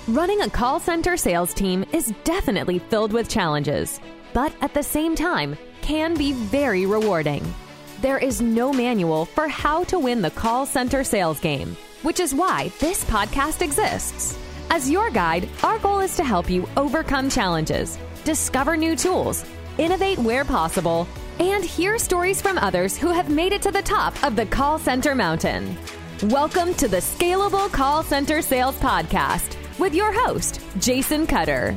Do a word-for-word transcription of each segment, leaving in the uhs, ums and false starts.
Running a call center sales team is definitely filled with challenges, but at the same time, can be very rewarding. There is no manual for how to win the call center sales game, which is why this podcast exists. As your guide, our goal is to help you overcome challenges, discover new tools, innovate where possible, and hear stories from others who have made it to the top of the call center mountain. Welcome to the Scalable Call Center Sales Podcast with your host, Jason Cutter.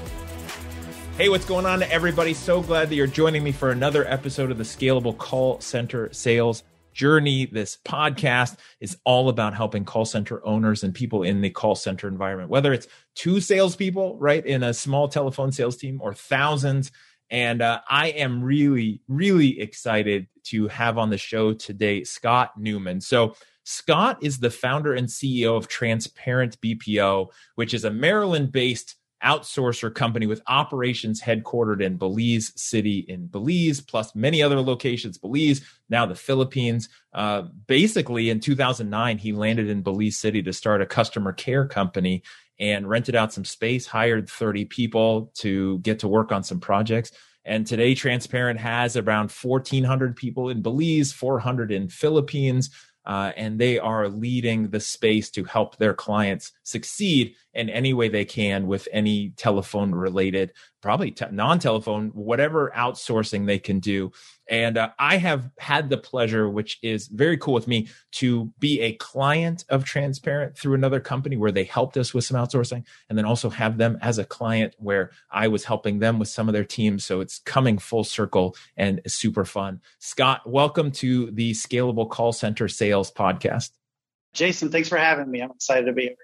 Hey, what's going on, everybody? So glad that you're joining me for another episode of the Scalable Call Center Sales Journey. This podcast is all about helping call center owners and people in the call center environment, whether it's two salespeople, right, in a small telephone sales team or thousands. And uh, I am really, really excited to have on the show today Scott Newman. So Scott is the founder and C E O of Transparent B P O, which is a Maryland-based outsourcer company with operations headquartered in Belize City in Belize, plus many other locations, Belize, now the Philippines. Uh, basically, in two thousand nine, he landed in Belize City to start a customer care company and rented out some space, hired thirty people to get to work on some projects. And today, Transparent has around fourteen hundred people in Belize, four hundred in Philippines. Uh, and they are leading the space to help their clients succeed in any way they can with any telephone related, probably te- non-telephone, whatever outsourcing they can do. And uh, I have had the pleasure, which is very cool with me, to be a client of Transparent through another company where they helped us with some outsourcing, and then also have them as a client where I was helping them with some of their teams. So it's coming full circle and super fun. Scott, welcome to the Scalable Call Center Sales Podcast. Jason, thanks for having me. I'm excited to be here.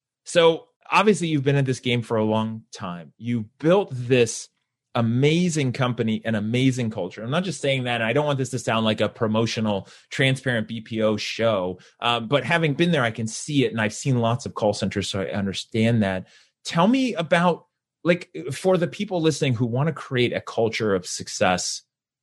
So obviously you've been in this game for a long time. You built this amazing company and amazing culture. I'm not just saying that, and I don't want this to sound like a promotional Transparent B P O show, uh, but having been there, I can see it, and I've seen lots of call centers, so I understand that. Tell me about, like, for the people listening who want to create a culture of success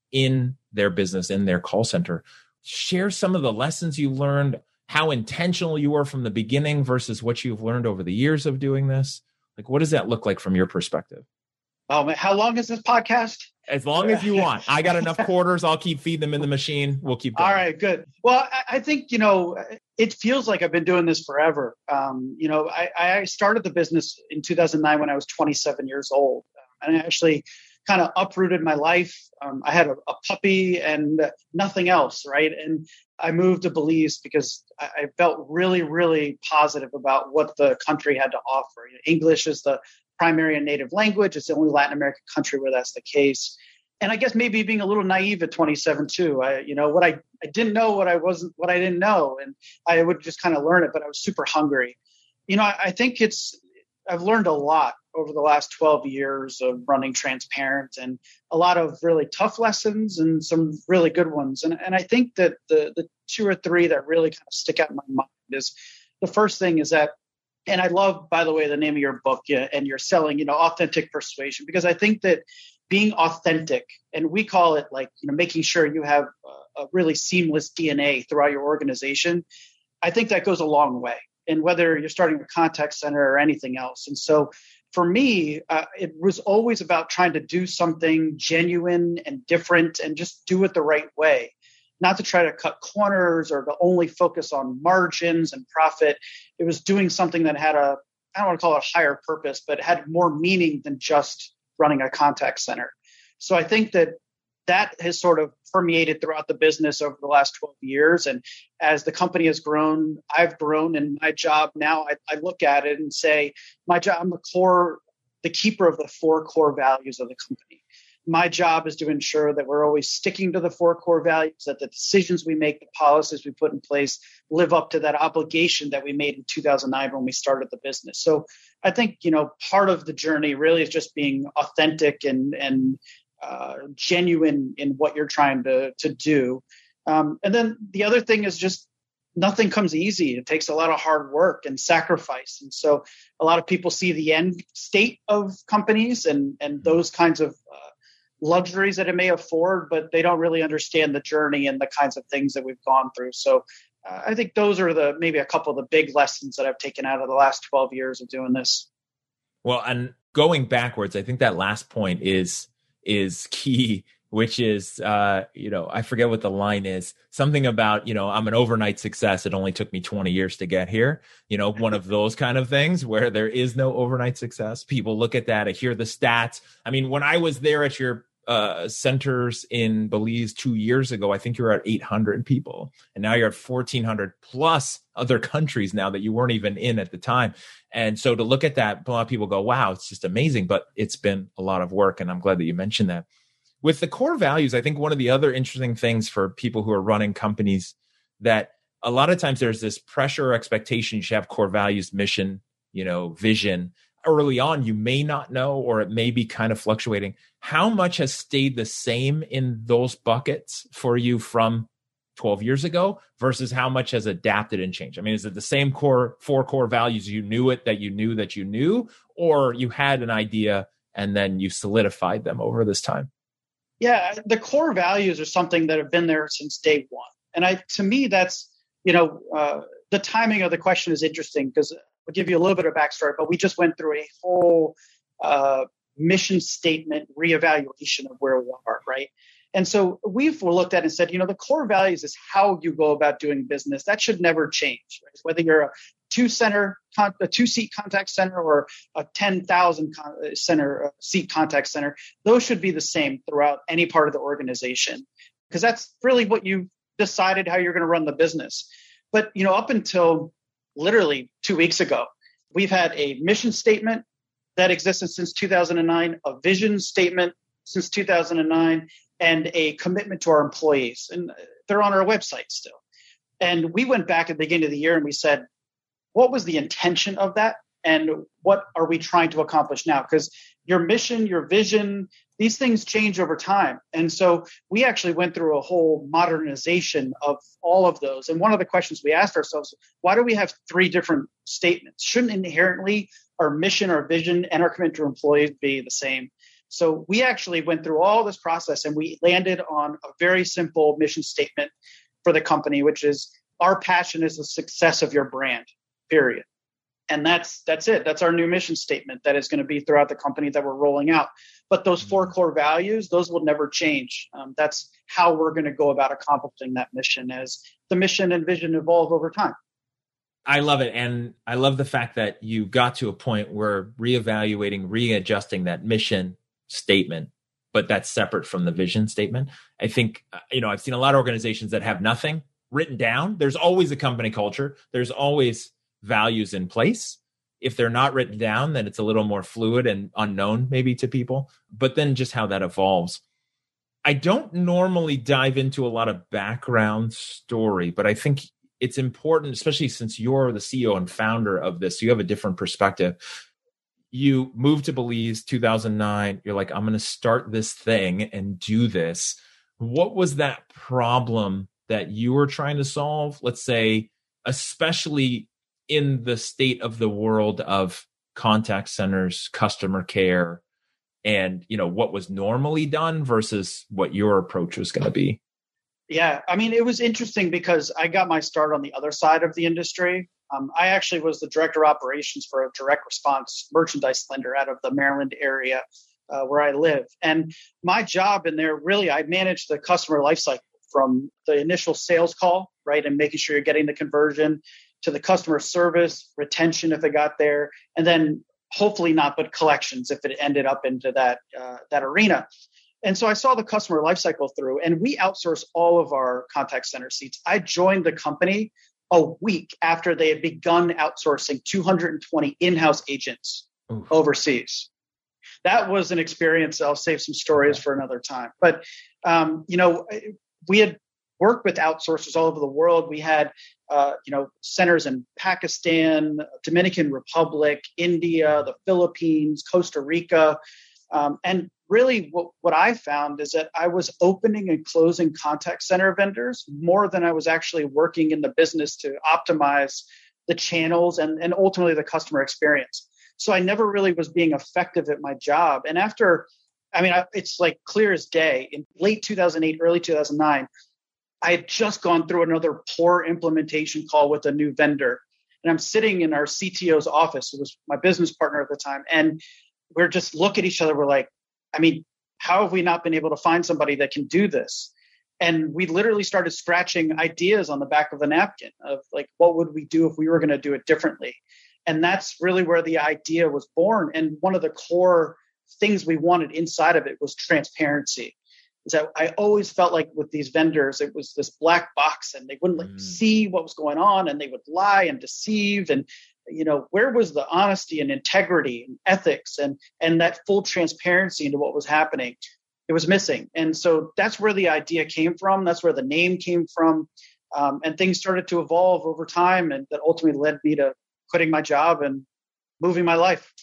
in their business, in their call center, share some of the lessons you learned, how intentional you were from the beginning versus what you've learned over the years of doing this. Like, what does that look like from your perspective? Oh, man, how long is this podcast? As long as you want. I got enough quarters. I'll keep feeding them in the machine. We'll keep going. All right, good. Well, I, I think, you know, it feels like I've been doing this forever. Um, you know, I, I started the business in two thousand nine when I was twenty-seven years old. And I actually kind of uprooted my life. Um, I had a, a puppy and nothing else, right? And I moved to Belize because I, I felt really, really positive about what the country had to offer. You know, English is the primary and native language. It's the only Latin American country where that's the case. And I guess maybe being a little naive at twenty-seven too. I, you know, what I, I didn't know what I wasn't, what I didn't know. And I would just kind of learn it, but I was super hungry. You know, I, I think it's, I've learned a lot over the last twelve years of running Transparent, and a lot of really tough lessons and some really good ones. And, and I think that the, the two or three that really kind of stick out in my mind is, the first thing is that, and I love, by the way, the name of your book, yeah, and you're selling, you know, authentic persuasion, because I think that being authentic, and we call it like, you know, making sure you have a, a really seamless D N A throughout your organization, I think that goes a long way. And whether you're starting a contact center or anything else. And so for me, uh, it was always about trying to do something genuine and different and just do it the right way. Not to try to cut corners or to only focus on margins and profit. It was doing something that had a, I don't want to call it a higher purpose, but it had more meaning than just running a contact center. So I think that that has sort of permeated throughout the business over the last twelve years. And as the company has grown, I've grown, and my job now, I, I look at it and say, my job, I'm the core, the keeper of the four core values of the company. My job is to ensure that we're always sticking to the four core values, that the decisions we make, the policies we put in place live up to that obligation that we made in two thousand nine when we started the business. So I think, you know, part of the journey really is just being authentic and, and uh, genuine in what you're trying to, to do. Um, and then the other thing is just nothing comes easy. It takes a lot of hard work and sacrifice. And so a lot of people see the end state of companies and, and those kinds of uh, luxuries that it may afford, but they don't really understand the journey and the kinds of things that we've gone through. So uh, I think those are the maybe a couple of the big lessons that I've taken out of the last twelve years of doing this. Well, and going backwards, I think that last point is is key, which is, uh, you know, I forget what the line is. Something about, you know, I'm an overnight success. It only took me twenty years to get here. You know, one of those kind of things where there is no overnight success. People look at that. I hear the stats. I mean, when I was there at your uh, centers in Belize two years ago, I think you were at eight hundred people. And now you're at fourteen hundred plus other countries now that you weren't even in at the time. And so to look at that, a lot of people go, wow, it's just amazing. But it's been a lot of work. And I'm glad that you mentioned that. With the core values, I think one of the other interesting things for people who are running companies that a lot of times there's this pressure or expectation. You should have core values, mission, you know, vision. Early on, you may not know, or it may be kind of fluctuating. How much has stayed the same in those buckets for you from twelve years ago versus how much has adapted and changed? I mean, is it the same core, four core values? You knew it, that you knew that you knew, or you had an idea and then you solidified them over this time? Yeah, the core values are something that have been there since day one. And I, to me, that's, you know, uh, the timing of the question is interesting because I'll give you a little bit of backstory, but we just went through a whole uh, mission statement reevaluation of where we are, right? And so we've looked at it and said, you know, the core values is how you go about doing business. That should never change, right? Whether you're a two center, a two seat contact center or a ten thousand center seat contact center, those should be the same throughout any part of the organization, because that's really what you decided how you're going to run the business. But, you know, up until literally two weeks ago, we've had a mission statement that existed since two thousand nine, a vision statement since two thousand nine, and a commitment to our employees. And they're on our website still. And we went back at the beginning of the year and we said, what was the intention of that? And what are we trying to accomplish now? Because your mission, your vision, these things change over time. And so we actually went through a whole modernization of all of those. And one of the questions we asked ourselves, why do we have three different statements? Shouldn't inherently our mission, our vision, and our commitment to employees be the same? So we actually went through all this process and we landed on a very simple mission statement for the company, which is our passion is the success of your brand, period. And that's that's it. That's our new mission statement that is going to be throughout the company that we're rolling out. But those four core values, those will never change. Um, that's how we're going to go about accomplishing that mission as the mission and vision evolve over time. I love it. And I love the fact that you got to a point where reevaluating, readjusting that mission statement, but that's separate from the vision statement. I think, you know, I've seen a lot of organizations that have nothing written down. There's always a company culture. There's always values in place. If they're not written down, then it's a little more fluid and unknown maybe to people, but then just how that evolves. I don't normally dive into a lot of background story, but I think it's important, especially since you're the C E O and founder of this, so you have a different perspective. You moved to Belize two thousand nine. You're like, I'm going to start this thing and do this. What was that problem that you were trying to solve? Let's say, especially in the state of the world of contact centers, customer care, and, you know, what was normally done versus what your approach was going to be. Yeah, I mean, it was interesting because I got my start on the other side of the industry. Um, I actually was the director of operations for a direct response merchandise lender out of the Maryland area uh, where I live. And my job in there, really, I managed the customer lifecycle from the initial sales call, right, and making sure you're getting the conversion to the customer service, retention if it got there, and then hopefully not, but collections if it ended up into that uh, that arena. And so I saw the customer lifecycle through, and we outsourced all of our contact center seats. I joined the company a week after they had begun outsourcing two hundred twenty in-house agents Oof. overseas. That was an experience. I'll save some stories for another time. But, um, you know, we had worked with outsourcers all over the world. We had, uh, you know, centers in Pakistan, Dominican Republic, India, the Philippines, Costa Rica. Um, and really what, what I found is that I was opening and closing contact center vendors more than I was actually working in the business to optimize the channels and, and ultimately the customer experience. So I never really was being effective at my job. And after, I mean, I, it's like clear as day, in late two thousand eight, early two thousand nine, I had just gone through another poor implementation call with a new vendor. And I'm sitting in our C T O's office. It was my business partner at the time. And we're just look at each other. We're like, I mean, how have we not been able to find somebody that can do this? And we literally started scratching ideas on the back of the napkin of like, what would we do if we were going to do it differently? And that's really where the idea was born. And one of the core things we wanted inside of it was transparency. Is that I always felt like with these vendors, it was this black box and they wouldn't like, mm. see what was going on, and they would lie and deceive. And, you know, where was the honesty and integrity and ethics and, and that full transparency into what was happening? It was missing. And so that's where the idea came from. That's where the name came from. Um, and things started to evolve over time. And that ultimately led me to quitting my job and moving my life.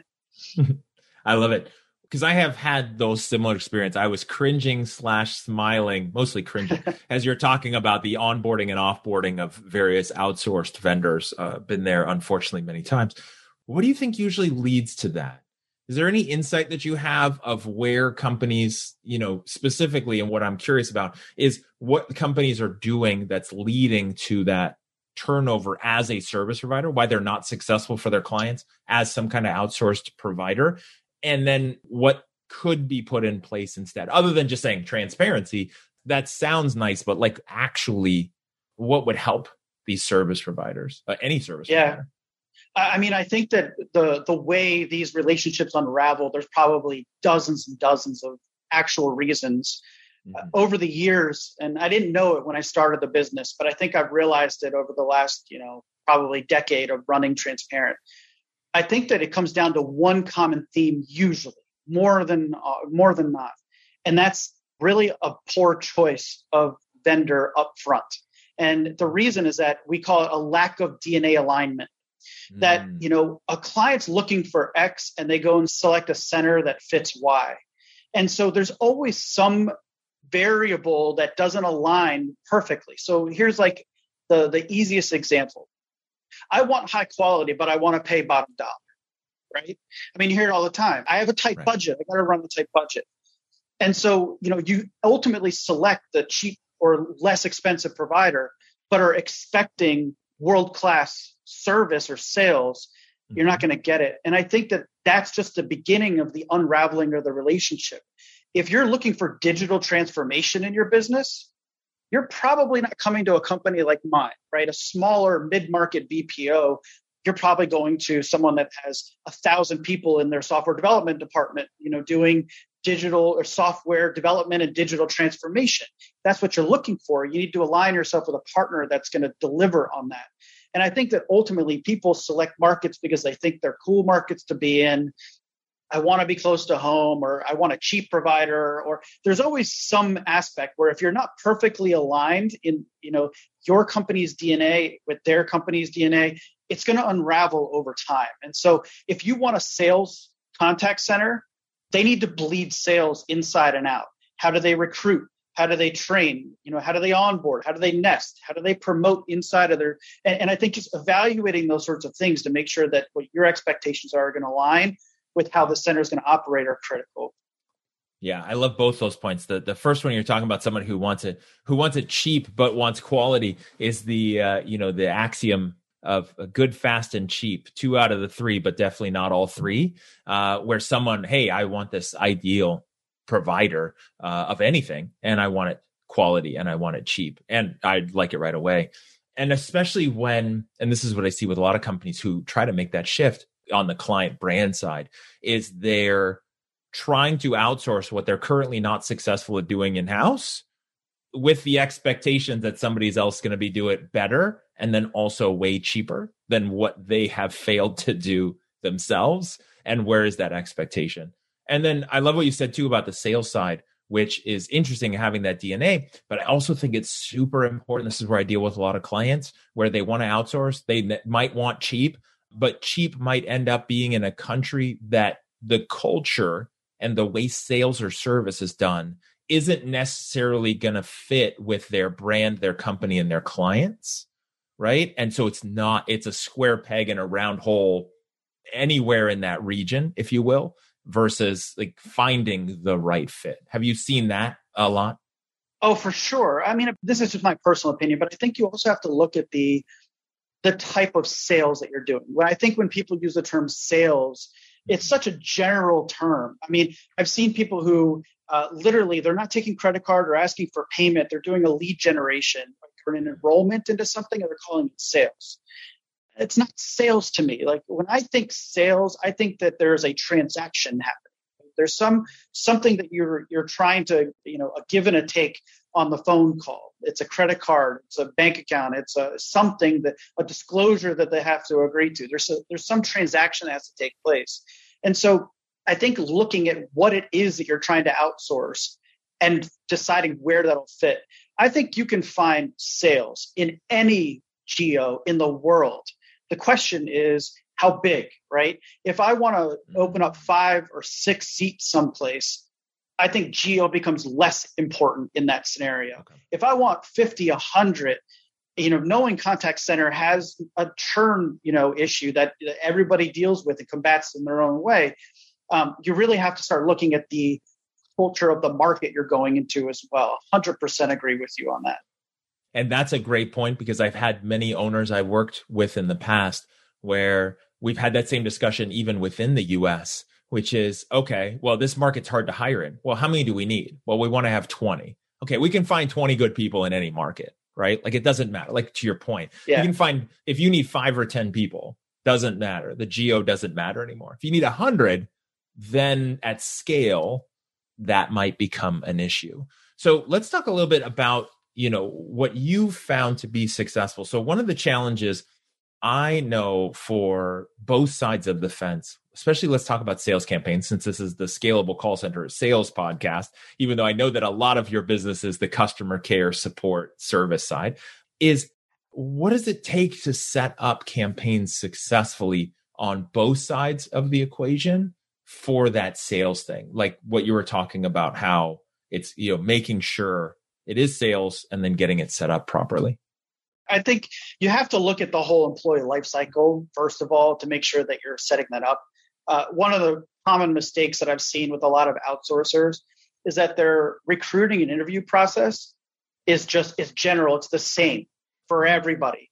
I love it. Because I have had those similar experience. I was cringing slash smiling, mostly cringing, as you're talking about the onboarding and offboarding of various outsourced vendors. Uh, been there, unfortunately, many times. What do you think usually leads to that? Is there any insight that you have of where companies, you know, specifically, and what I'm curious about is what companies are doing that's leading to that turnover as a service provider, why they're not successful for their clients as some kind of outsourced provider? And then what could be put in place instead, other than just saying transparency? That sounds nice, but like actually what would help these service providers, uh, any service yeah. provider? I mean, I think that the the way these relationships unravel, there's probably dozens and dozens of actual reasons mm-hmm. uh, over the years. And I didn't know it when I started the business, but I think I've realized it over the last, you know, probably decade of running Transparent. I think that it comes down to one common theme, usually more than uh, more than not, and that's really a poor choice of vendor up front. And the reason is that we call it a lack of D N A alignment. Mm. That, you know, a client's looking for X and they go and select a center that fits Y, and so there's always some variable that doesn't align perfectly. So here's like the the easiest example. I want high quality, but I want to pay bottom dollar, right? I mean, you hear it all the time. I have a tight right. budget. I got to run a tight budget. And so, you know, you ultimately select the cheap or less expensive provider, but are expecting world-class service or sales. Mm-hmm. You're not going to get it. And I think that that's just the beginning of the unraveling of the relationship. If you're looking for digital transformation in your business, you're probably not coming to a company like mine, right? A smaller mid-market B P O. You're probably going to someone that has a thousand people in their software development department, you know, doing digital or software development and digital transformation. That's what you're looking for. You need to align yourself with a partner that's going to deliver on that. And I think that ultimately people select markets because they think they're cool markets to be in. I want to be close to home, or I want a cheap provider, or there's always some aspect where if you're not perfectly aligned in, you know, your company's D N A with their company's D N A, it's going to unravel over time. And so if you want a sales contact center, they need to bleed sales inside and out. How do they recruit? How do they train? You know, how do they onboard? How do they nest? How do they promote inside of their, and, and I think just evaluating those sorts of things to make sure that what your expectations are going to align with how the center is going to operate are critical. Yeah, I love both those points. The the first one, you're talking about someone who wants it, who wants it cheap but wants quality, is the uh, you know the axiom of a good, fast, and cheap. Two out of the three, but definitely not all three. Uh, where someone, hey, I want this ideal provider uh, of anything, and I want it quality, and I want it cheap, and I'd like it right away. And especially when, and this is what I see with a lot of companies who try to make that shift on the client brand side, is they're trying to outsource what they're currently not successful at doing in-house with the expectations that somebody else is going to be do it better and then also way cheaper than what they have failed to do themselves. And where is that expectation? And then I love what you said too about the sales side, which is interesting having that D N A, but I also think it's super important. This is where I deal with a lot of clients where they want to outsource. They might want cheap, but cheap might end up being in a country that the culture and the way sales or service is done isn't necessarily going to fit with their brand, their company, and their clients, right? And so it's not, it's a square peg in a round hole anywhere in that region, if you will, versus like finding the right fit. Have you seen that a lot? Oh, for sure. I mean, this is just my personal opinion, but I think you also have to look at the the type of sales that you're doing. When I think when people use the term sales, it's such a general term. I mean, I've seen people who uh, literally, they're not taking credit card or asking for payment. They're doing a lead generation or an enrollment into something, and they're calling it sales. It's not sales to me. Like when I think sales, I think that there's a transaction happening. There's some something that you're you're trying to, you know, a give and a take on the phone call. It's a credit card, it's a bank account, it's a something that a disclosure that they have to agree to. There's a, there's some transaction that has to take place. And so I think looking at what it is that you're trying to outsource and deciding where that'll fit. I think you can find sales in any geo in the world. The question is how big, right? If I want to open up five or six seats someplace, I think geo becomes less important in that scenario. Okay. If I want fifty, one hundred, you know, knowing contact center has a churn, you know, issue that everybody deals with and combats in their own way. Um, you really have to start looking at the culture of the market you're going into as well. one hundred percent agree with you on that. And that's a great point, because I've had many owners I worked with in the past where we've had that same discussion even within the U S, which is, okay, well, this market's hard to hire in. Well, how many do we need? Well, we want to have twenty. Okay, we can find twenty good people in any market, right? Like it doesn't matter. Like to your point, yeah. You can find, if you need five or ten people, doesn't matter. The geo doesn't matter anymore. If you need a hundred, then at scale, that might become an issue. So let's talk a little bit about, you know, what you found to be successful. So one of the challenges I know for both sides of the fence, especially let's talk about sales campaigns, since this is the Scalable Call Center Sales podcast, even though I know that a lot of your business is the customer care support service side, is what does it take to set up campaigns successfully on both sides of the equation for that sales thing? Like what you were talking about, how it's, you know, making sure it is sales and then getting it set up properly. I think you have to look at the whole employee life cycle, first of all, to make sure that you're setting that up. Uh, one of the common mistakes that I've seen with a lot of outsourcers is that their recruiting and interview process is just is general. It's the same for everybody.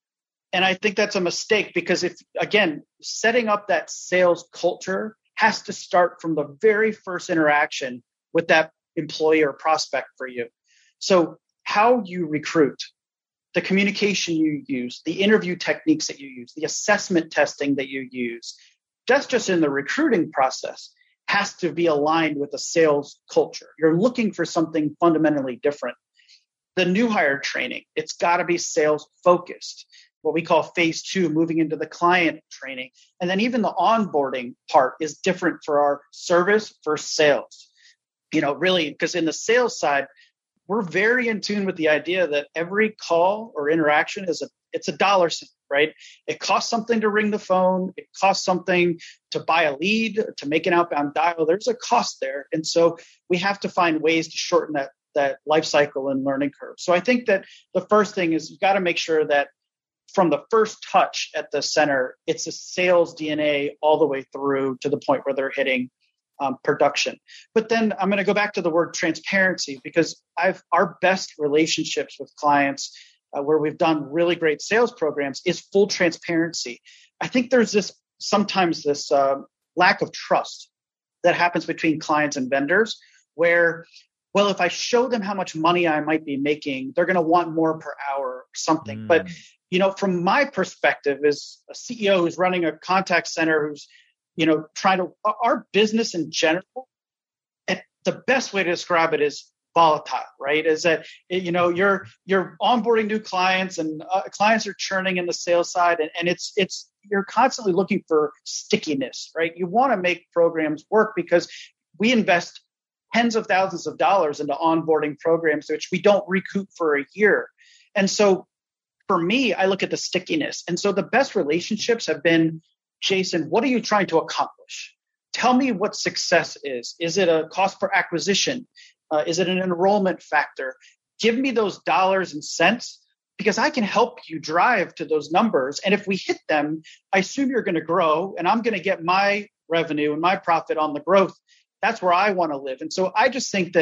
And I think that's a mistake, because if, again, setting up that sales culture has to start from the very first interaction with that employee or prospect for you. So how you recruit, the communication you use, the interview techniques that you use, the assessment testing that you use, that's just in the recruiting process, has to be aligned with the sales culture. You're looking for something fundamentally different. The new hire training, it's got to be sales focused, what we call phase two, moving into the client training. And then even the onboarding part is different for our service versus sales. You know, really, because in the sales side, we're very in tune with the idea that every call or interaction is a it's a dollar sign, right? It costs something to ring the phone. It costs something to buy a lead, to make an outbound dial. There's a cost there. And so we have to find ways to shorten that, that life cycle and learning curve. So I think that the first thing is you've got to make sure that from the first touch at the center, it's a sales D N A all the way through to the point where they're hitting Um, production. But then I'm going to go back to the word transparency, because I've our best relationships with clients uh, where we've done really great sales programs is full transparency. I think there's this sometimes this uh, lack of trust that happens between clients and vendors where, well, if I show them how much money I might be making, they're going to want more per hour or something. Mm. But, you know, from my perspective as a C E O who's running a contact center, who's you know, trying to, our business in general, and the best way to describe it is volatile, right? Is that, you know, you're, you're onboarding new clients and uh, clients are churning in the sales side, and, and it's, it's, you're constantly looking for stickiness, right? You want to make programs work because we invest tens of thousands of dollars into onboarding programs, which we don't recoup for a year. And so for me, I look at the stickiness. And so the best relationships have been, Jason, what are you trying to accomplish? Tell me what success is. Is it a cost per acquisition? Uh, is it an enrollment factor? Give me those dollars and cents, because I can help you drive to those numbers. And if we hit them, I assume you're going to grow and I'm going to get my revenue and my profit on the growth. That's where I want to live. And so I just think that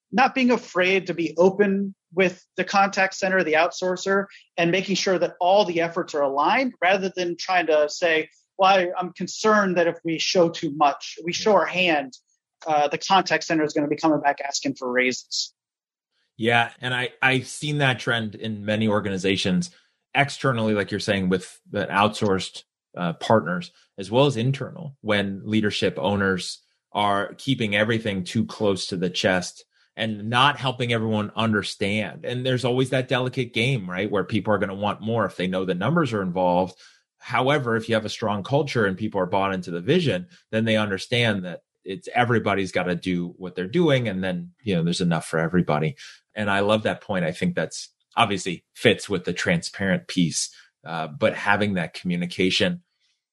not being afraid to be open with the contact center, the outsourcer, and making sure that all the efforts are aligned rather than trying to say, well, I, I'm concerned that if we show too much, we show our hand, uh, the contact center is going to be coming back asking for raises. Yeah. And I, I've seen that trend in many organizations externally, like you're saying, with the outsourced uh, partners, as well as internal, when leadership owners are keeping everything too close to the chest and not helping everyone understand. And there's always that delicate game, right, where people are going to want more if they know the numbers are involved. However, if you have a strong culture and people are bought into the vision, then they understand that it's everybody's got to do what they're doing. And then, you know, there's enough for everybody. And I love that point. I think that's obviously fits with the transparent piece, uh, but having that communication.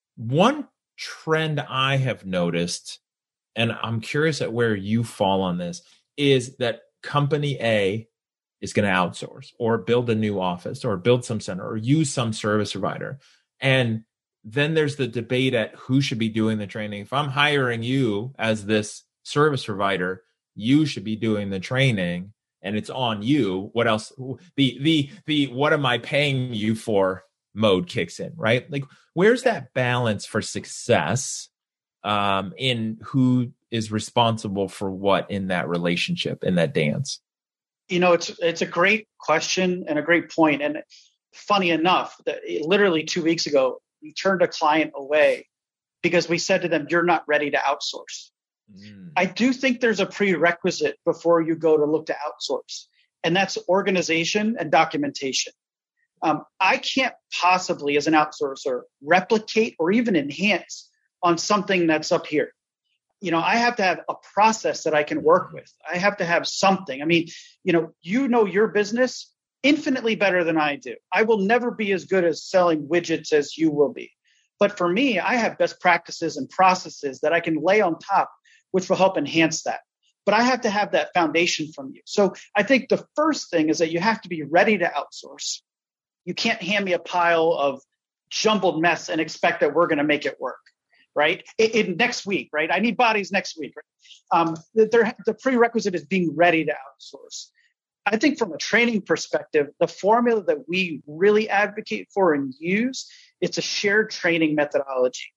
One trend I have noticed, and I'm curious at where you fall on this, is that company A is going to outsource or build a new office or build some center or use some service provider. And then there's the debate at who should be doing the training. If I'm hiring you as this service provider, you should be doing the training and it's on you. What else? The, the, the, what am I paying you for mode kicks in, right? Like, where's that balance for success um, in who is responsible for what in that relationship, in that dance? You know, it's it's a great question and a great point. And funny enough, that literally two weeks ago, we turned a client away because we said to them, you're not ready to outsource. Mm. I do think there's a prerequisite before you go to look to outsource, and that's organization and documentation. Um, I can't possibly, as an outsourcer, replicate or even enhance on something that's up here. You know, I have to have a process that I can work with. I have to have something. I mean, you know, you know your business infinitely better than I do. I will never be as good as selling widgets as you will be. But for me, I have best practices and processes that I can lay on top, which will help enhance that. But I have to have that foundation from you. So I think the first thing is that you have to be ready to outsource. You can't hand me a pile of jumbled mess and expect that we're going to make it work, right? In, in next week, right? I need bodies next week. Right? Um, the, the prerequisite is being ready to outsource. I think from a training perspective, the formula that we really advocate for and use, it's a shared training methodology.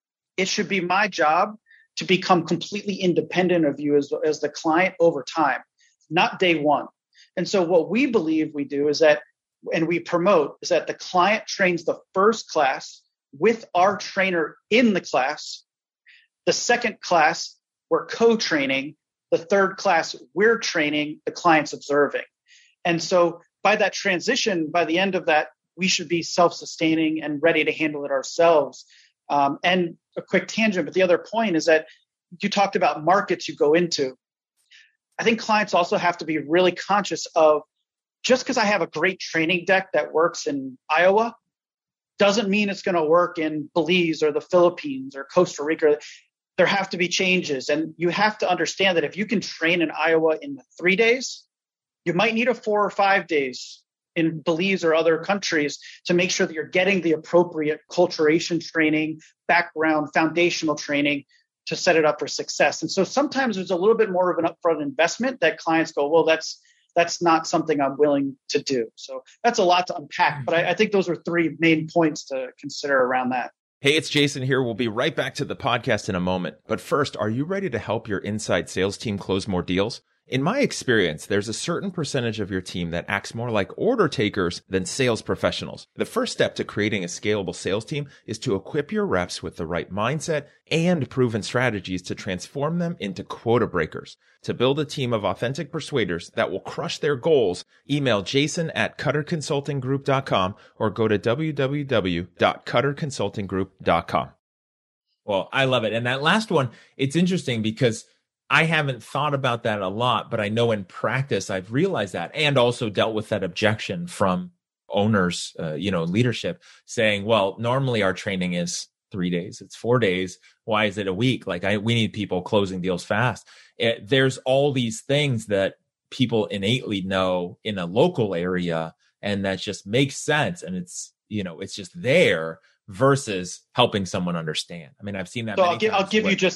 It should be my job to become completely independent of you as, as the client over time, not day one. And so what we believe we do is that, and we promote, is that the client trains the first class with our trainer in the class. The second class, we're co-training. The third class, we're training, the client's observing. And so by that transition, by the end of that, we should be self-sustaining and ready to handle it ourselves. Um, and a quick tangent, but the other point is that you talked about markets you go into. I think clients also have to be really conscious of, just because I have a great training deck that works in Iowa doesn't mean it's going to work in Belize or the Philippines or Costa Rica. There have to be changes. And you have to understand that if you can train in Iowa in three days, you might need a four or five days in Belize or other countries to make sure that you're getting the appropriate culturation training, background, foundational training to set it up for success. And so sometimes there's a little bit more of an upfront investment that clients go, well, that's that's not something I'm willing to do. So that's a lot to unpack. But I, I think those are three main points to consider around that. Hey, it's Jason here. We'll be right back to the podcast in a moment. But first, are you ready to help your inside sales team close more deals? In my experience, there's a certain percentage of your team that acts more like order takers than sales professionals. The first step to creating a scalable sales team is to equip your reps with the right mindset and proven strategies to transform them into quota breakers. To build a team of authentic persuaders that will crush their goals, email jason at cutter consulting group dot com or go to w w w dot cutter consulting group dot com. Well, I love it. And that last one, it's interesting because I haven't thought about that a lot, but I know in practice, I've realized that, and also dealt with that objection from owners, uh, you know, leadership saying, well, normally our training is three days. It's four days. Why is it a week? Like I, we need people closing deals fast. It, there's all these things that people innately know in a local area, and that just makes sense. And it's, you know, it's just there versus helping someone understand. I mean, I've seen that. So many I'll give, times I'll give where, you just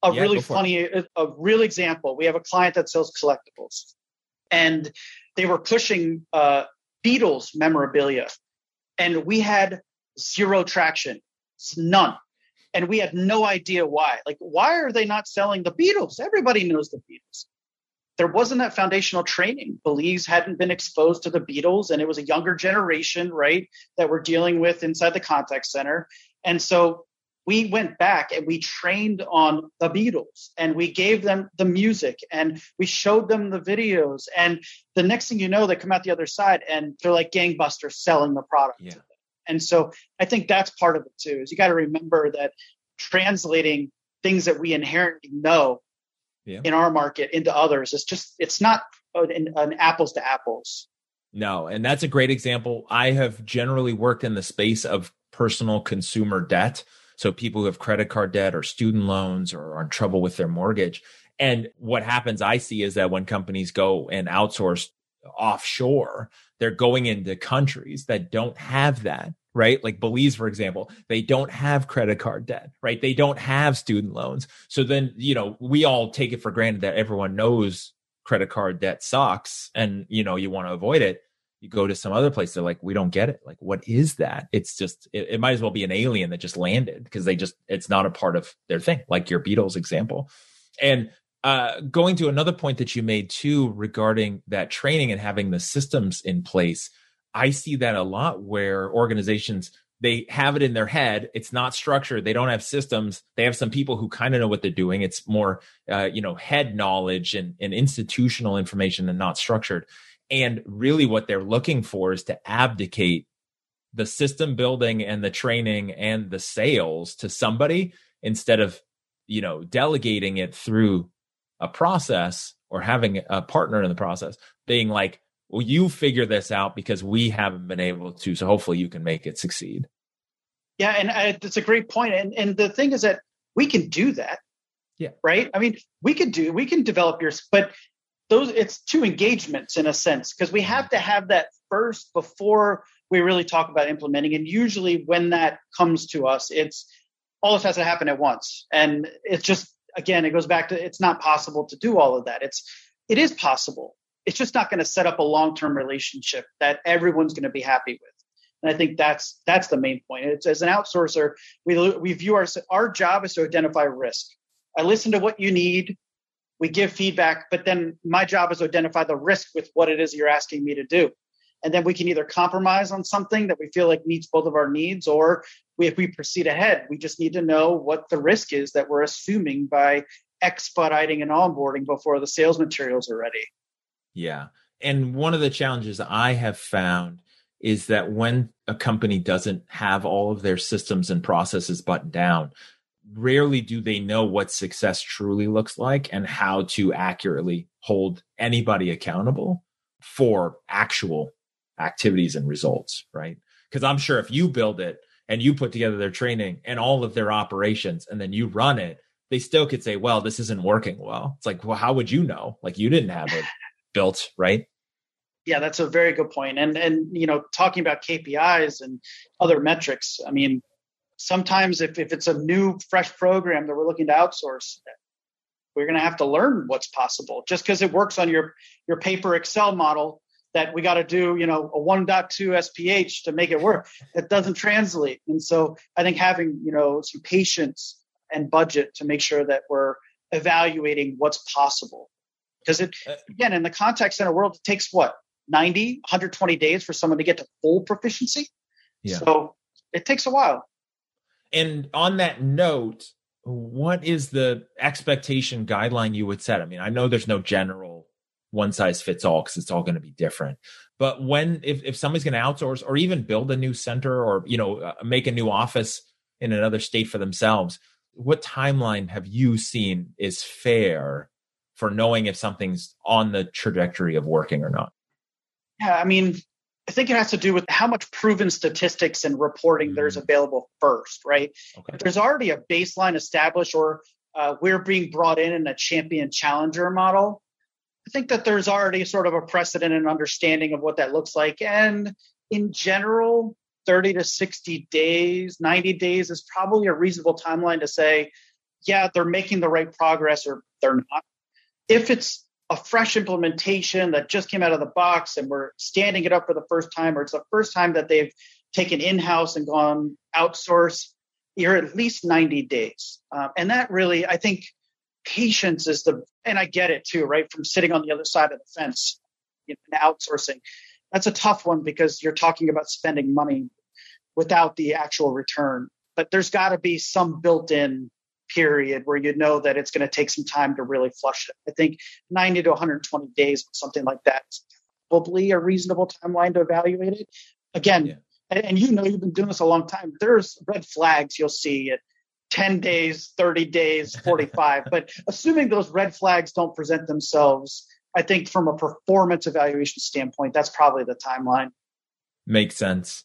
a yeah, really funny, a, a real example. We have a client that sells collectibles, and they were pushing uh, Beatles memorabilia, and we had zero traction, none. And we had no idea why. Like, why are they not selling the Beatles? Everybody knows the Beatles. There wasn't that foundational training. Belize hadn't been exposed to the Beatles, and it was a younger generation, right, that we're dealing with inside the contact center. And so we went back and we trained on the Beatles, and we gave them the music, and we showed them the videos. And the next thing you know, they come out the other side and they're like gangbusters selling the product. Yeah. And so I think that's part of it too, is you got to remember that translating things that we inherently know yeah. in our market into others is just, it's not an, an apples to apples. No. And that's a great example. I have generally worked in the space of personal consumer debt. So people who have credit card debt or student loans or are in trouble with their mortgage. And what happens, I see, is that when companies go and outsource offshore, they're going into countries that don't have that, right? Like Belize, for example, they don't have credit card debt, right? They don't have student loans. So then, you know, we all take it for granted that everyone knows credit card debt sucks and, you know, you want to avoid it. You go to some other place, they're like, we don't get it. Like, what is that? It's just, it, it might as well be an alien that just landed because they just, it's not a part of their thing, like your Beatles example. And uh, going to another point that you made too, regarding that training and having the systems in place, I see that a lot where organizations, they have it in their head. It's not structured. They don't have systems. They have some people who kind of know what they're doing. It's more, uh, you know, head knowledge and, and institutional information and not structured. And really what they're looking for is to abdicate the system building and the training and the sales to somebody instead of, you know, delegating it through a process or having a partner in the process, being like, well, you figure this out because we haven't been able to. So hopefully you can make it succeed. Yeah. And I, it's a great point. And, and the thing is that we can do that. Yeah. Right. I mean, we could do, we can develop yours, but those, it's two engagements in a sense, because we have to have that first before we really talk about implementing. And usually when that comes to us, it's all this has to happen at once. And it's just, again, it goes back to, it's not possible to do all of that. It's, it is possible. It's just not going to set up a long-term relationship that everyone's going to be happy with. And I think that's, that's the main point. It's, as an outsourcer, we, we view our, our job is to identify risk. I listen to what you need. We give feedback, but then my job is to identify the risk with what it is you're asking me to do. And then we can either compromise on something that we feel like meets both of our needs, or we, if we proceed ahead, we just need to know what the risk is that we're assuming by expediting and onboarding before the sales materials are ready. Yeah. And one of the challenges I have found is that when a company doesn't have all of their systems and processes buttoned down, rarely do they know what success truly looks like and how to accurately hold anybody accountable for actual activities and results, right? Because I'm sure if you build it and you put together their training and all of their operations and then you run it, they still could say, well, this isn't working well. It's like, well, how would you know? Like, you didn't have it built, right? Yeah, that's a very good point. And, and, you know, talking about K P Is and other metrics, I mean, sometimes if, if it's a new, fresh program that we're looking to outsource, we're going to have to learn what's possible. Just because it works on your, your paper Excel model that we got to do, you know, a one point two S P H to make it work, it doesn't translate. And so I think having, you know, some patience and budget to make sure that we're evaluating what's possible. Because it, again, in the contact center world, it takes what, ninety, one hundred twenty days for someone to get to full proficiency. Yeah. So it takes a while. And on that note, what is the expectation guideline you would set? I mean, I know there's no general one size fits all because it's all going to be different. But when, if, if somebody's going to outsource or even build a new center or, you know, uh, make a new office in another state for themselves, what timeline have you seen is fair for knowing if something's on the trajectory of working or not? Yeah, I mean, I think it has to do with how much proven statistics and reporting mm-hmm. there's available first, right? Okay. If there's already a baseline established or uh, we're being brought in in a champion challenger model, I think that there's already sort of a precedent and understanding of what that looks like. And in general, thirty to sixty days, ninety days is probably a reasonable timeline to say, yeah, they're making the right progress or they're not. If it's a fresh implementation that just came out of the box and we're standing it up for the first time, or it's the first time that they've taken in-house and gone outsource, you're at least ninety days. Um, and that really, I think patience is the, and I get it too, right? From sitting on the other side of the fence, you know, outsourcing. That's a tough one because you're talking about spending money without the actual return. But there's got to be some built-in period where you know that it's going to take some time to really flush it. I think ninety to one hundred twenty days, something like that, is probably a reasonable timeline to evaluate it. Again, yeah. and, and you know you've been doing this a long time. There's red flags you'll see at ten days, thirty days, forty-five. But assuming those red flags don't present themselves, I think from a performance evaluation standpoint, that's probably the timeline. Makes sense.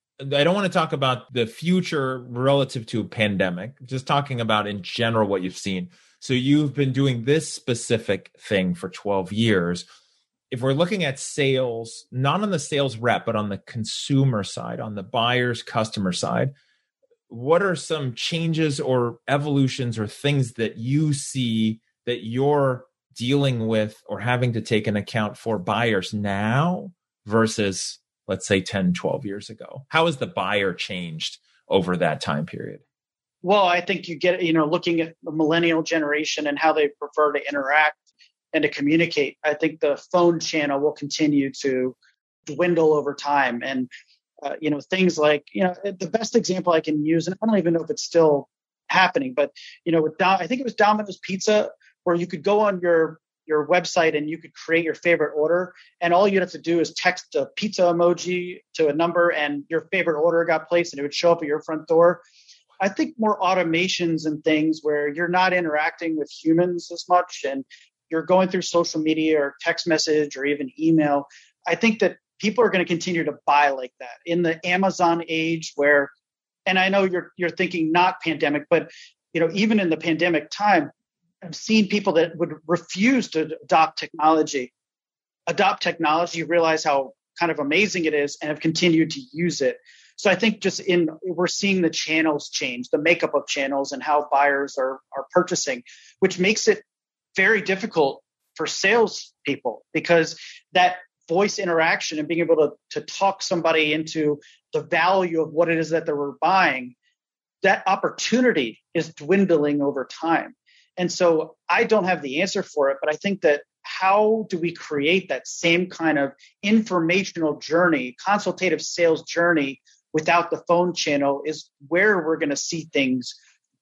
I don't want to talk about the future relative to a pandemic, just talking about in general what you've seen. So you've been doing this specific thing for twelve years. If we're looking at sales, not on the sales rep, but on the consumer side, on the buyer's customer side, what are some changes or evolutions or things that you see that you're dealing with or having to take an account for buyers now versus, let's say, ten, twelve years ago? How has the buyer changed over that time period? Well, I think you get, you know, looking at the millennial generation and how they prefer to interact and to communicate. I think the phone channel will continue to dwindle over time. And, uh, you know, things like, you know, the best example I can use, and I don't even know if it's still happening, but, you know, with Dom- I think it was Domino's Pizza, where you could go on your your website and you could create your favorite order. And all you'd have to do is text a pizza emoji to a number and your favorite order got placed and it would show up at your front door. I think more automations and things where you're not interacting with humans as much and you're going through social media or text message or even email. I think that people are going to continue to buy like that in the Amazon age where, and I know you're you're thinking not pandemic, but you know, even in the pandemic time, I've seen people that would refuse to adopt technology, adopt technology, realize how kind of amazing it is, and have continued to use it. So I think just in we're seeing the channels change, the makeup of channels and how buyers are are purchasing, which makes it very difficult for salespeople because that voice interaction and being able to to talk somebody into the value of what it is that they were buying, that opportunity is dwindling over time. And so I don't have the answer for it, but I think that how do we create that same kind of informational journey, consultative sales journey without the phone channel is where we're going to see things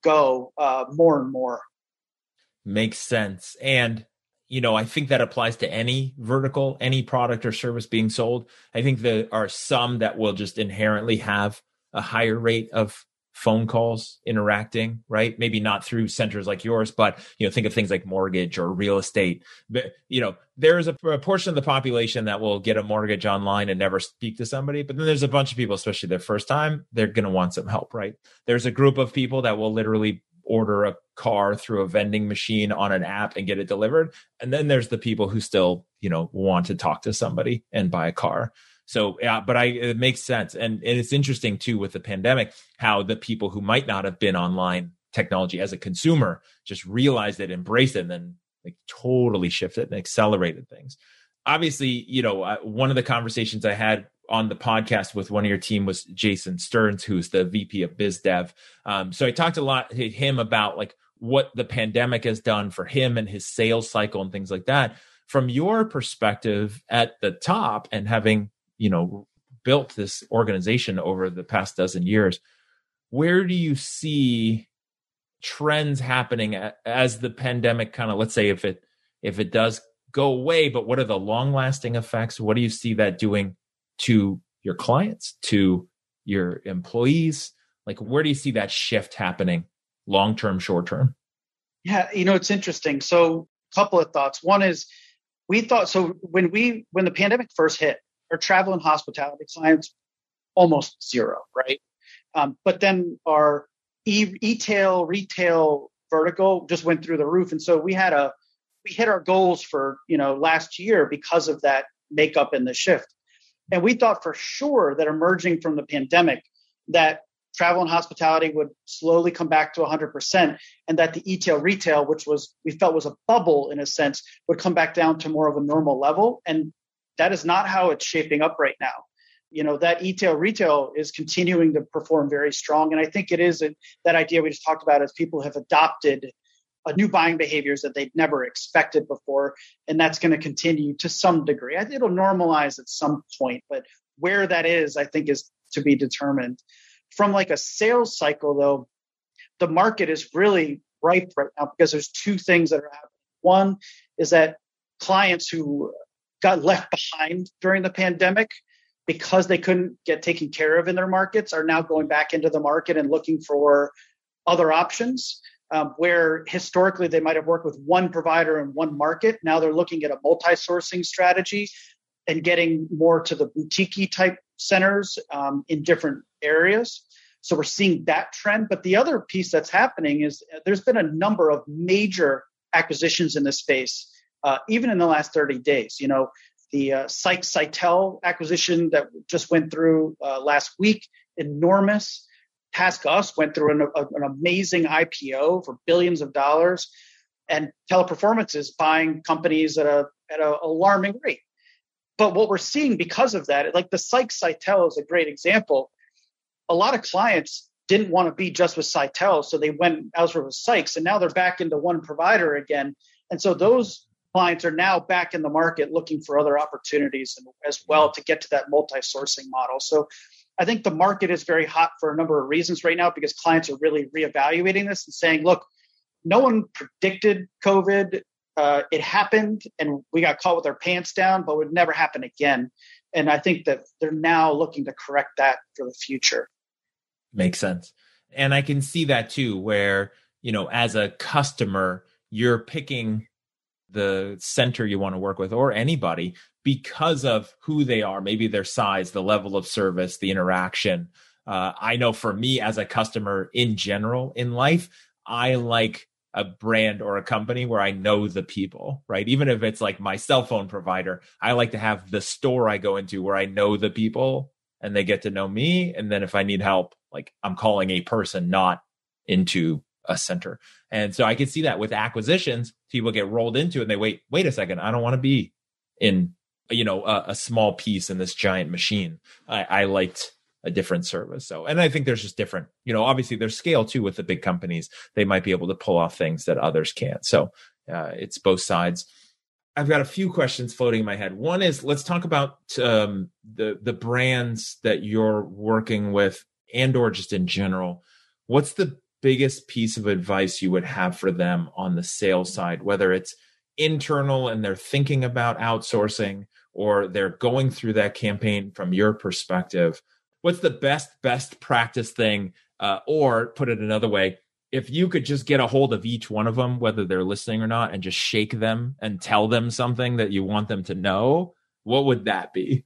go uh, more and more. Makes sense. And, you know, I think that applies to any vertical, any product or service being sold. I think there are some that will just inherently have a higher rate of phone calls interacting, right? Maybe not through centers like yours, but, you know, think of things like mortgage or real estate. But, you know, there's a, a portion of the population that will get a mortgage online and never speak to somebody. But then there's a bunch of people, especially their first time, they're going to want some help, right? There's a group of people that will literally order a car through a vending machine on an app and get it delivered. And then there's the people who still, you know, want to talk to somebody and buy a car. So, yeah, but I, it makes sense. And, and it's interesting too, with the pandemic, how the people who might not have been online technology as a consumer just realized it, embraced it, and then like totally shifted and accelerated things. Obviously, you know, uh, one of the conversations I had on the podcast with one of your team was Jason Stearns, who's the V P of Biz Dev. Um, so I talked a lot to him about like what the pandemic has done for him and his sales cycle and things like that. From your perspective at the top and having, you know, built this organization over the past dozen years, where do you see trends happening as the pandemic kind of, let's say if it, if it does go away, but what are the long lasting effects? What do you see that doing to your clients, to your employees? Like, where do you see that shift happening long-term, short-term? Yeah, you know, it's interesting. So a couple of thoughts. One is we thought, so when we, when the pandemic first hit, our travel and hospitality clients, almost zero, right? Um, but then our e- e-tail, retail vertical just went through the roof. And so we had a, we hit our goals for, you know, last year because of that makeup and the shift. And we thought for sure that emerging from the pandemic, that travel and hospitality would slowly come back to one hundred percent, and that the e-tail retail, which was we felt was a bubble in a sense, would come back down to more of a normal level. And that is not how it's shaping up right now. You know, that e-tail retail is continuing to perform very strong. And I think it is a, that idea we just talked about as people have adopted uh, new buying behaviors that they'd never expected before. And that's going to continue to some degree. I think it'll normalize at some point, but where that is, I think, is to be determined. From like a sales cycle, though, the market is really ripe right now because there's two things that are happening. One is that clients who got left behind during the pandemic because they couldn't get taken care of in their markets are now going back into the market and looking for other options. Um, where historically they might have worked with one provider in one market. Now they're looking at a multi-sourcing strategy and getting more to the boutique type centers um, in different areas. So we're seeing that trend. But the other piece that's happening is there's been a number of major acquisitions in this space, uh, even in the last thirty days. You know, the uh, Sykes Sitel acquisition that just went through uh, last week, enormous. TaskUs went through an, a, an amazing I P O for billions of dollars, and Teleperformance is buying companies at a at an alarming rate. But what we're seeing because of that, like the Sykes Sitel is a great example. A lot of clients didn't want to be just with Sitel, so they went elsewhere with Sykes, and now they're back into one provider again. And so those clients are now back in the market looking for other opportunities as well to get to that multi-sourcing model. So I think the market is very hot for a number of reasons right now because clients are really reevaluating this and saying, look, no one predicted COVID. Uh, it happened and we got caught with our pants down, but it would never happen again. And I think that they're now looking to correct that for the future. Makes sense. And I can see that too, where, you know, as a customer, you're picking the center you want to work with or anybody because of who they are, maybe their size, the level of service, the interaction. Uh, I know for me as a customer in general in life, I like a brand or a company where I know the people, right? Even if it's like my cell phone provider, I like to have the store I go into where I know the people and they get to know me. And then if I need help, like I'm calling a person, not into a center. And so I can see that with acquisitions, people get rolled into it and they wait, wait a second, I don't want to be in, you know, a, a small piece in this giant machine. I, I liked a different service. So, and I think there's just different, you know, obviously there's scale too with the big companies. They might be able to pull off things that others can't. So uh, it's both sides. I've got a few questions floating in my head. One is, let's talk about um, the the brands that you're working with and or just in general. What's the biggest piece of advice you would have for them on the sales side, whether it's internal and they're thinking about outsourcing or they're going through that campaign from your perspective? What's the best, best practice thing? Uh, or put it another way, if you could just get a hold of each one of them, whether they're listening or not, and just shake them and tell them something that you want them to know, what would that be?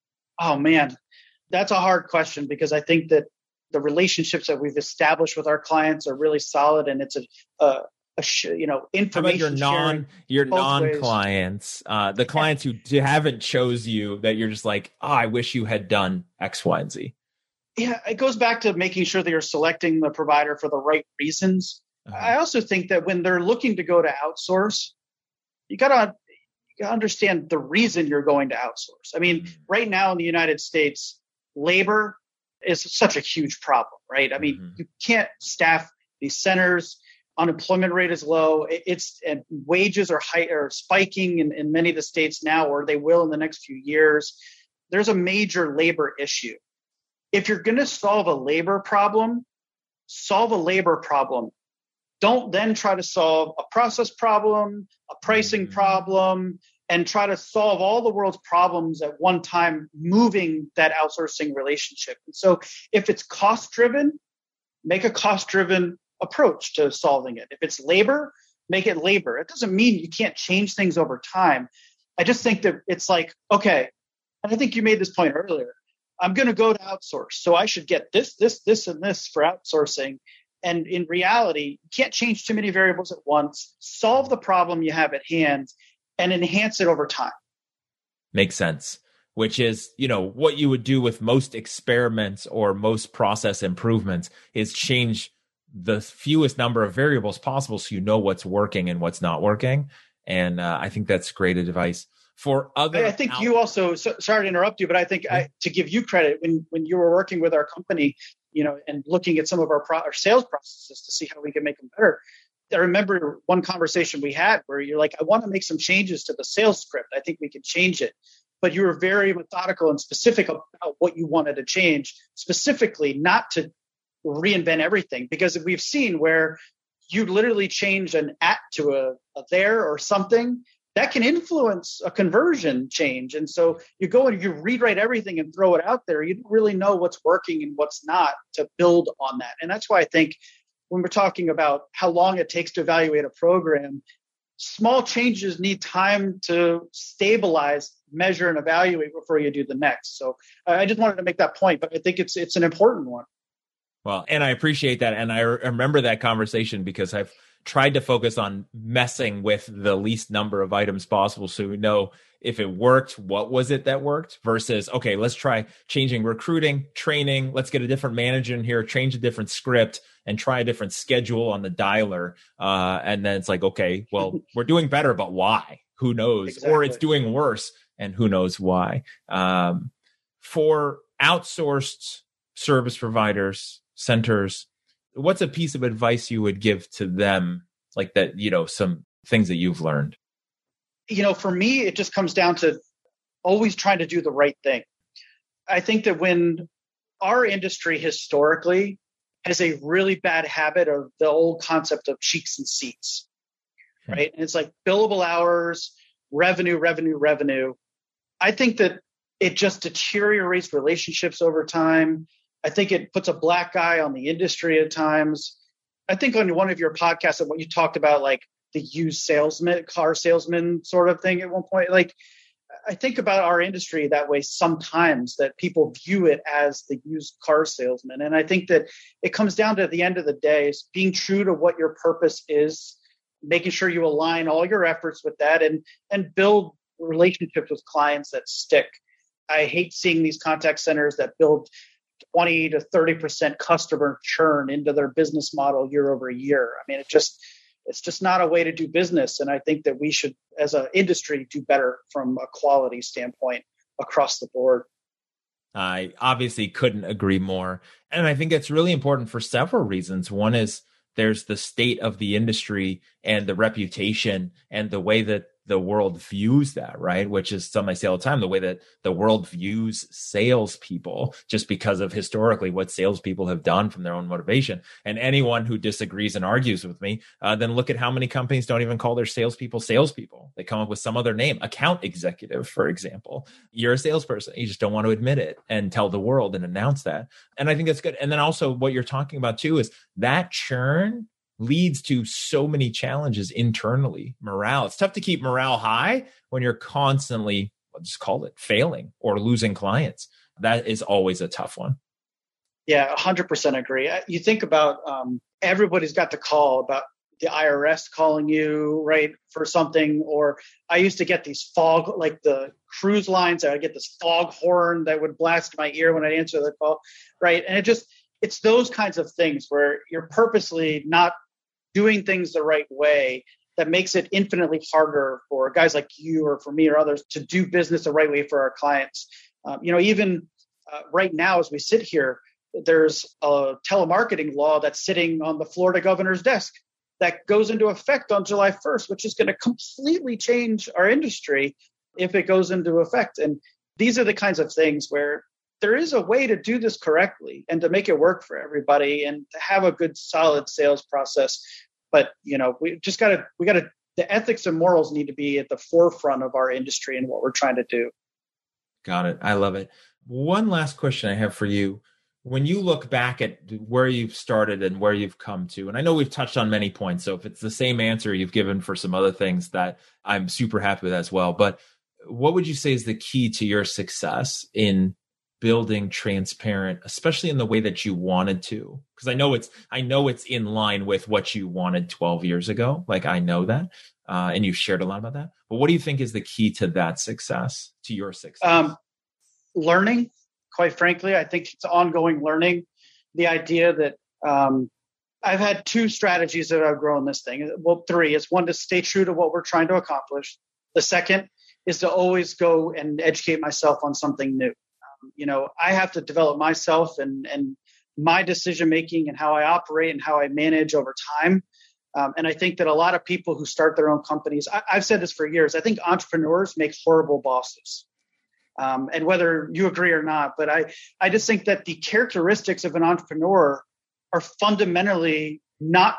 Oh, man, that's a hard question because I think that the relationships that we've established with our clients are really solid, and it's a, a, a sh- you know, information your non your non-clients, uh, the clients yeah. who haven't chose you that you're just like, oh, I wish you had done X, Y, and Z. Yeah, it goes back to making sure that you're selecting the provider for the right reasons. Uh-huh. I also think that when they're looking to go to outsource, you gotta you gotta understand the reason you're going to outsource. I mean, right now in the United States, labor is such a huge problem, right? I mean, mm-hmm. you can't staff these centers. Unemployment rate is low. It's and wages are high are spiking in, in many of the states now, or they will in the next few years. There's a major labor issue. If you're going to solve a labor problem, solve a labor problem. Don't then try to solve a process problem, a pricing mm-hmm. problem, and try to solve all the world's problems at one time, moving that outsourcing relationship. And so if it's cost-driven, make a cost-driven approach to solving it. If it's labor, make it labor. It doesn't mean you can't change things over time. I just think that it's like, okay, and I think you made this point earlier, I'm going to go to outsource. So I should get this, this, this, and this for outsourcing. And in reality, you can't change too many variables at once. Solve the problem you have at hand and enhance it over time. Makes sense. which is, you know, what you would do with most experiments or most process improvements is change the fewest number of variables possible so you know what's working and what's not working. And uh, I think that's great advice. For other, I think out- you also, so, sorry to interrupt you, but I think mm-hmm. I, to give you credit, when when you were working with our company, you know, and looking at some of our, pro- our sales processes to see how we can make them better. I remember one conversation we had where you're like, I want to make some changes to the sales script. I think we can change it. But you were very methodical and specific about what you wanted to change, specifically not to reinvent everything. Because we've seen where you literally change an at to a, a there or something, that can influence a conversion change. And so you go and you rewrite everything and throw it out there. You don't really know what's working and what's not to build on that. And that's why I think when we're talking about how long it takes to evaluate a program, small changes need time to stabilize, measure, and evaluate before you do the next. So I just wanted to make that point, but I think it's it's an important one. Well, and I appreciate that. And I re- remember that conversation because I've tried to focus on messing with the least number of items possible so we know if it worked, what was it that worked versus, okay, let's try changing recruiting, training. Let's get a different manager in here, change a different script and try a different schedule on the dialer. Uh, and then it's like, okay, well, we're doing better, but why? Who knows? Exactly. Or it's doing worse and who knows why? Um, for outsourced service providers, centers, what's a piece of advice you would give to them, like that, you know, some things that you've learned? You know, for me, it just comes down to always trying to do the right thing. I think that when our industry historically has a really bad habit of the old concept of cheeks and seats, right? And it's like billable hours, revenue, revenue, revenue. I think that it just deteriorates relationships over time. I think it puts a black eye on the industry at times. I think on one of your podcasts and what you talked about, like the used salesman, car salesman sort of thing at one point, like I think about our industry that way sometimes, that people view it as the used car salesman. And I think that it comes down to, at the end of the day, is being true to what your purpose is, making sure you align all your efforts with that and, and build relationships with clients that stick. I hate seeing these contact centers that build twenty to thirty percent customer churn into their business model year over year. I mean, it just, it's just not a way to do business. And I think that we should, as an industry, do better from a quality standpoint across the board. I obviously couldn't agree more. And I think it's really important for several reasons. One is there's the state of the industry and the reputation and the way that the world views that, right? Which is something I say all the time, the way that the world views salespeople, just because of historically what salespeople have done from their own motivation. And anyone who disagrees and argues with me, uh, then look at how many companies don't even call their salespeople salespeople. They come up with some other name, account executive, for example. You're a salesperson. You just don't want to admit it and tell the world and announce that. And I think that's good. And then also what you're talking about too is that churn leads to so many challenges internally. Morale. It's tough to keep morale high when you're constantly, I'll just call it, failing or losing clients. That is always a tough one. Yeah, one hundred percent agree. You think about um, everybody's got the call about the I R S calling you, right, for something. Or I used to get these fog, like the cruise lines, I would get this fog horn that would blast my ear when I answer the call, right? And it just, it's those kinds of things where you're purposely not doing things the right way that makes it infinitely harder for guys like you or for me or others to do business the right way for our clients. Um, you know, even uh, right now, as we sit here, there's a telemarketing law that's sitting on the Florida governor's desk that goes into effect on July first, which is going to completely change our industry if it goes into effect. And these are the kinds of things where there is a way to do this correctly and to make it work for everybody and to have a good, solid sales process. But, you know, we just got to, we got to, the ethics and morals need to be at the forefront of our industry and what we're trying to do. Got it. I love it. One last question I have for you. When you look back at where you've started and where you've come to, and I know we've touched on many points, so if it's the same answer you've given for some other things, that I'm super happy with as well. But what would you say is the key to your success in building transparent, especially in the way that you wanted to? Because I know it's, I know it's in line with what you wanted twelve years ago. Like, I know that, uh, and you've shared a lot about that. But what do you think is the key to that success, to your success? Um, learning, quite frankly. I think it's ongoing learning. The idea that um, I've had two strategies that I've grown this thing. Well, three is one to stay true to what we're trying to accomplish. The second is to always go and educate myself on something new. Um, you know, I have to develop myself and, and my decision making and how I operate and how I manage over time. Um, and I think that a lot of people who start their own companies, I, I've said this for years, I think entrepreneurs make horrible bosses. Um, and whether you agree or not, but I, I just think that the characteristics of an entrepreneur are fundamentally not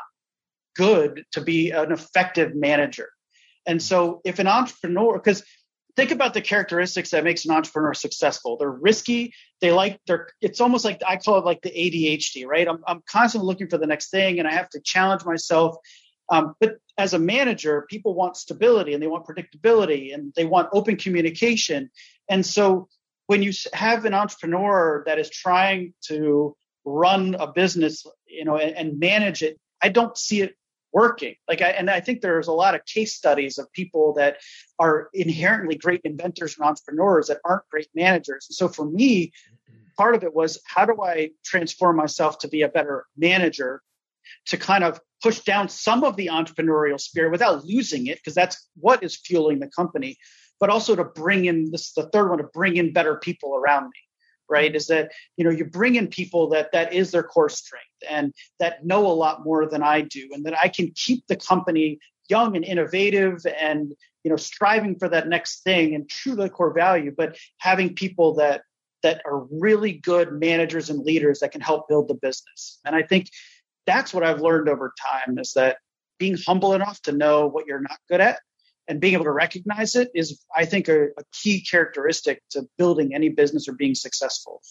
good to be an effective manager. And so if an entrepreneur, because think about the characteristics that makes an entrepreneur successful. They're risky. They like, they're, it's almost like, I call it like the A D H D, right? I'm, I'm constantly looking for the next thing and I have to challenge myself. Um, but as a manager, people want stability and they want predictability and they want open communication. And so when you have an entrepreneur that is trying to run a business, you know, and, and manage it, I don't see it working. Like, I, and I think there's a lot of case studies of people that are inherently great inventors and entrepreneurs that aren't great managers. And so for me, part of it was, how do I transform myself to be a better manager, to kind of push down some of the entrepreneurial spirit without losing it, because that's what is fueling the company, but also to bring in this, the third one, to bring in better people around me. Right, is that, you know, you bring in people that that is their core strength and that know a lot more than I do, and that I can keep the company young and innovative and, you know, striving for that next thing and true to the core value, but having people that that are really good managers and leaders that can help build the business. And I think that's what I've learned over time, is that being humble enough to know what you're not good at and being able to recognize it is, I think, a, a key characteristic to building any business or being successful.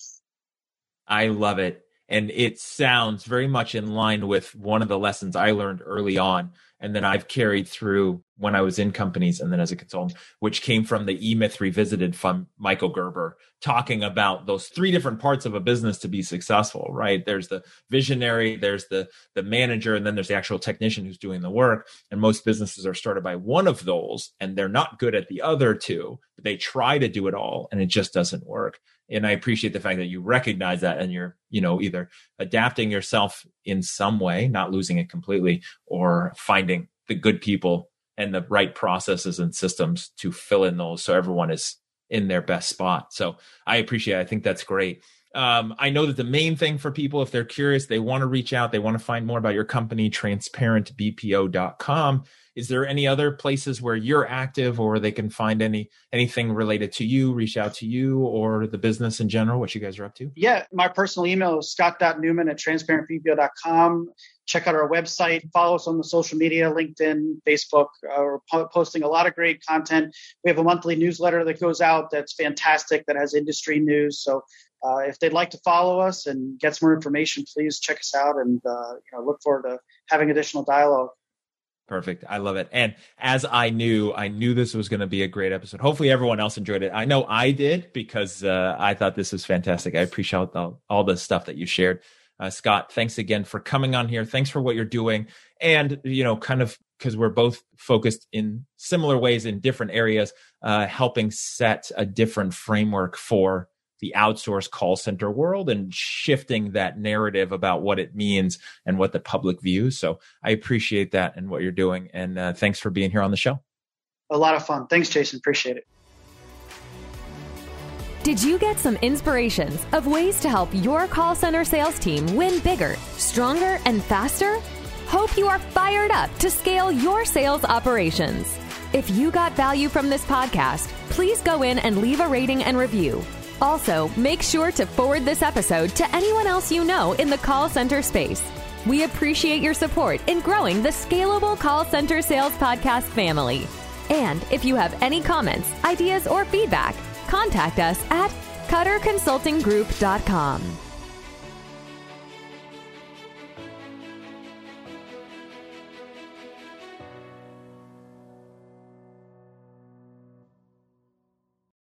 I love it. And it sounds very much in line with one of the lessons I learned early on, and then I've carried through when I was in companies and then as a consultant, which came from the E-Myth Revisited from Michael Gerber, talking about those three different parts of a business to be successful, right? There's the visionary, there's the, the manager, and then there's the actual technician who's doing the work. And most businesses are started by one of those, and they're not good at the other two, but they try to do it all, and it just doesn't work. And I appreciate the fact that you recognize that, and you're, you know, either adapting yourself in some way, not losing it completely, or finding the good people and the right processes and systems to fill in those so everyone is in their best spot. So I appreciate it. I think that's great. Um, I know that the main thing for people, if they're curious, they want to reach out, they want to find more about your company, transparent b p o dot com. Is there any other places where you're active, or they can find any anything related to you, reach out to you or the business in general, what you guys are up to? Yeah, my personal email is scott dot newman at transparent b p o dot com. Check out our website, follow us on the social media, LinkedIn, Facebook. Uh, we're po- posting a lot of great content. We have a monthly newsletter that goes out that's fantastic, that has industry news. So uh, if they'd like to follow us and get some more information, please check us out, and uh, you know, look forward to having additional dialogue. Perfect. I love it. And as I knew, I knew this was going to be a great episode. Hopefully everyone else enjoyed it. I know I did, because uh, I thought this was fantastic. I appreciate all, all the stuff that you shared. Uh, Scott, thanks again for coming on here. Thanks for what you're doing. And, you know, kind of because we're both focused in similar ways in different areas, uh, helping set a different framework for the outsourced call center world and shifting that narrative about what it means and what the public views. So I appreciate that and what you're doing. And uh, thanks for being here on the show. A lot of fun. Thanks, Jason. Appreciate it. Did you get some inspirations of ways to help your call center sales team win bigger, stronger, and faster? Hope you are fired up to scale your sales operations. If you got value from this podcast, please go in and leave a rating and review. Also, make sure to forward this episode to anyone else you know in the call center space. We appreciate your support in growing the Scalable Call Center Sales Podcast family. And if you have any comments, ideas, or feedback, contact us at cutter consulting group dot com.